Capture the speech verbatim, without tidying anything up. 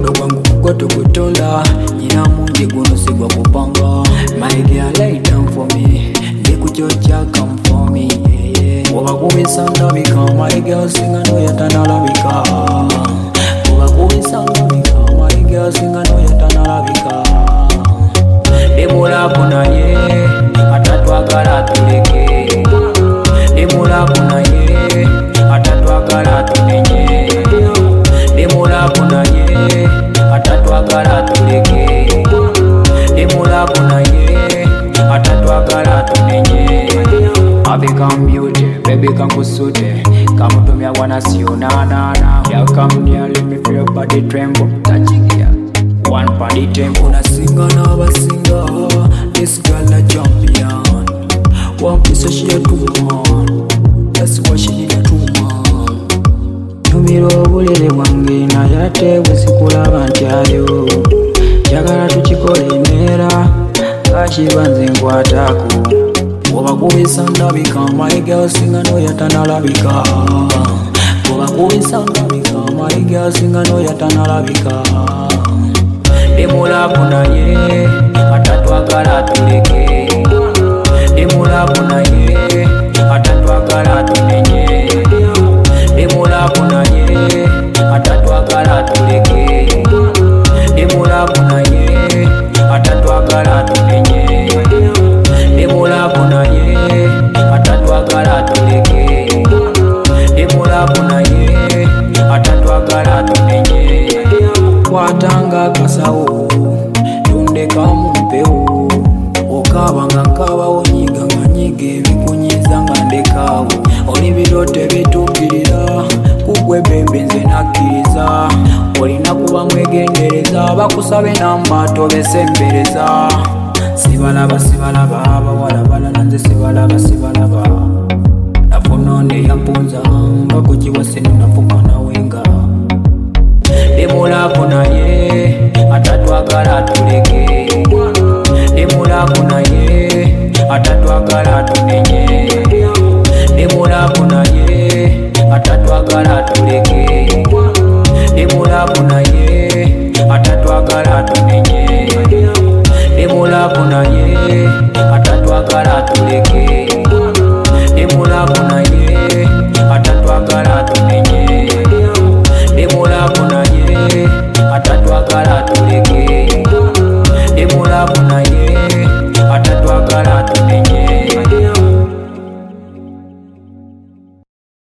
mukono gwangu kukoto kutonda nyina mungi guno sigwa kupanga. My girl lay down for me, ndikuchocha come for me, yeah, yeah. Oba kubisa ndabika, my girl singa no yatanalabika. Oba kubisa ndabika, my girl singa no yatanalabika. Demula kunaye, atatwagala tuleke. Demula kunaye, atatwagala tunenye. Demula kunaye, atatwagala tuleke. Demula kunaye, atatwagala tunenye. I become beauty, baby come kusute. Come to me, I wanna see you, na na na. Yeah, come near, let me feel your body tremble. Touch it, yeah. One body tempo. Una singer, never singer. This girl a champion. One piece of she a two man. That's what she need a two man. Numiro bulele wange na yate wesikula bantyayo. Jagala tuchikole nera kashibanze nkwatako. Oba kubisa ndabika, my girl singa no yatanalabika. Oba kubisa ndabika, my girl singa no yatanalabika. Demula kunaye, atatwagala tuleke. Demula kunaye, atatwagala tunenye. Demula kunaye, atatwagala tuleke. Demula kunaye, atatwagala tunenye. Demula kunaye, atatwagala tuleke. Demula kunaye, atatwagala tunenye. Kwatanga kasawo, tundeka mumpewo. Okabanga nkabawo nyiga nga nyiga ebikunyiza nga ndekawo. Oli birote bituukirira, kugwe bembe nze nakkiriza. Olina kuba mwegendereza, bakusabe namba tobesembereza. Sibalaba sibalaba, abawala balala nze sibalaba sibalaba. Nafunonde yampunza, mbakujiwa senu nafumana wenga. Demula kunaye, atatwagala tuleke.